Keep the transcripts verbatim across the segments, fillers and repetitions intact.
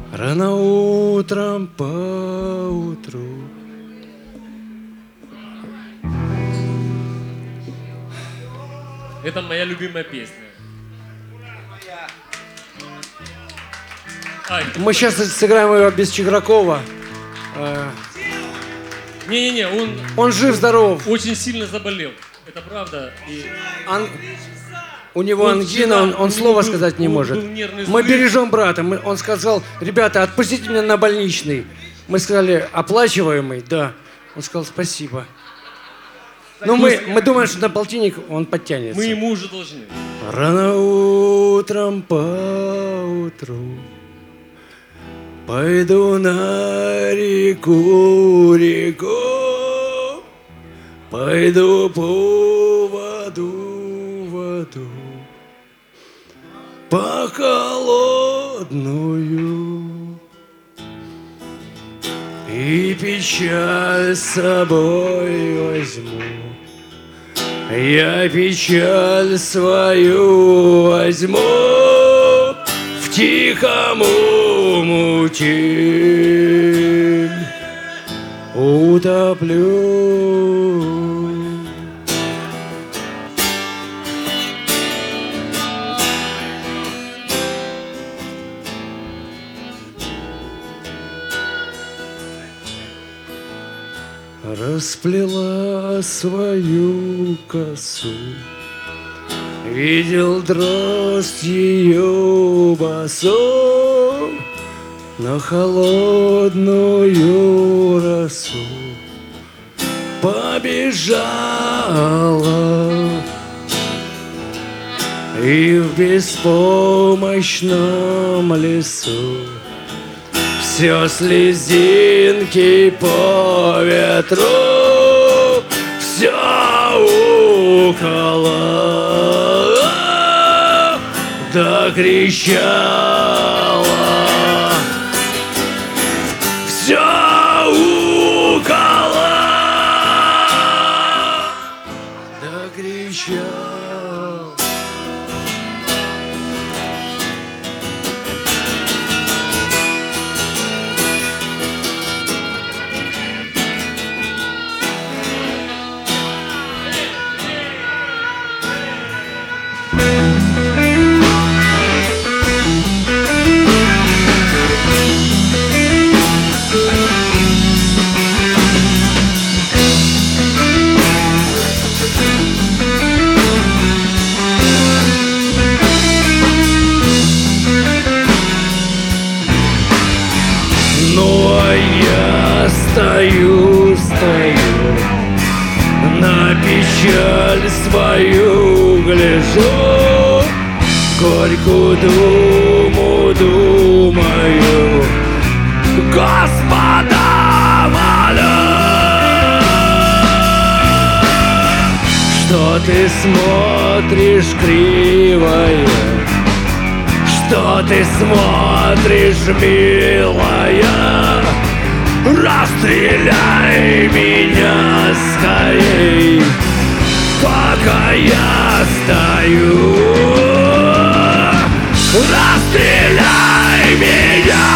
Рано утром поутру. Это моя любимая песня. Ай. Мы сейчас сыграем ее без Чигракова. Не-не-не, он... Он жив-здоров. Очень сильно заболел. Это правда. И... Ан... У него он ангина, вчера, он, он слова был, сказать не был, может. Был Мы бережем брата. Мы, он сказал, ребята, отпустите меня на больничный. Мы сказали, оплачиваемый? Да. Он сказал, спасибо. Ну, мы, мы думаем, что на полтинник он подтянется. Мы ему уже должны. Рано утром поутру пойду на реку, реку, пойду по воду, воду, по холодную, и печаль с собой возьму. Я печаль свою возьму, в тихом омуте утоплю. Расплела свою косу, видел дрозд ее босу на холодную росу побежала, и в беспомощном лесу все слезинки по ветру, все укола, да кричала, все укола, да кричала. Ну а я стою, стою, на печаль свою гляжу, горькую думу думаю, Господа молю, что ты смотришь кривое, что ты смотришь, милая, расстреляй меня скорей, пока я стою. Расстреляй меня,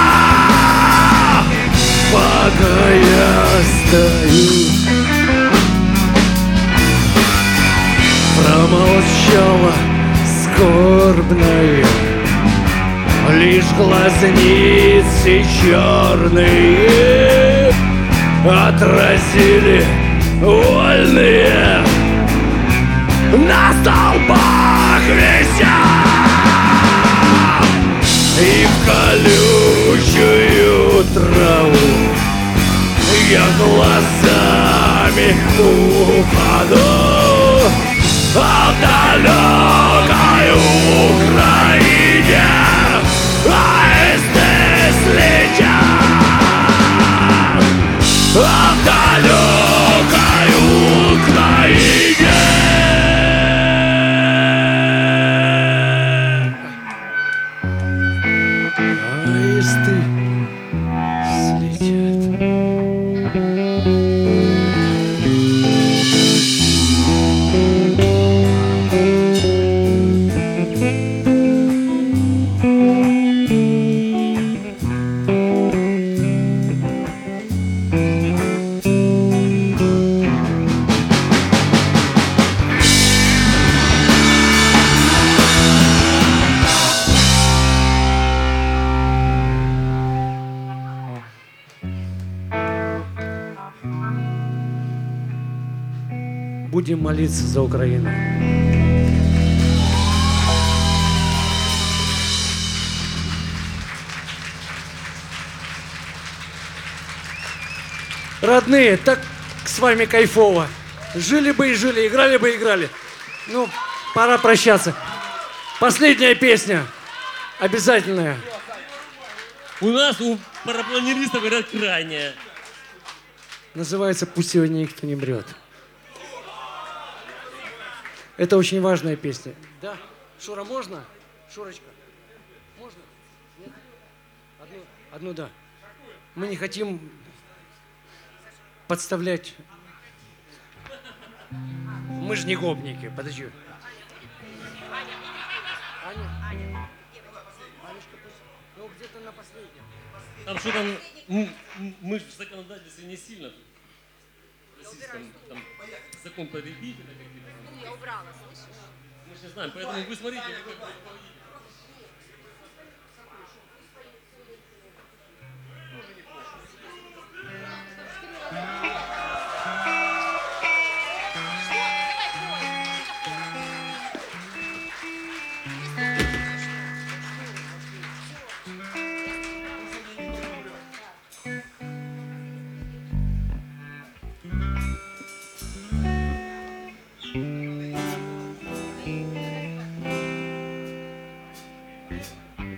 пока я стою. Промолчала скорбная, лишь глазницы черные отразили вольные на столбах вися, и в колючую траву я глазами упаду, а в далекой Украине аисты слетят, а в далекой Украине аисты слетят. будем молиться за Украину. Родные, так с вами кайфово. Жили бы и жили, играли бы и играли. Ну, пора прощаться. Последняя песня. Обязательная. У нас, у парапланеристов, говорят, крайняя. Называется «Пусть сегодня никто не мрет». Это очень важная песня. Да? Шура, можно? Шурочка, можно? Нет? Одну, одну да. Мы не хотим подставлять. Мы же не гопники. Подожди. Аня, Аня. Анюшка, пусть. Ну, где-то на последнем. Там что там, м, м, мы же в законодательстве не сильно. Российском, там, закон потребителя какие-то. Ну, я убрала, слышишь? Мы же не знаем, поэтому вы смотрите, вы как бы руководитель.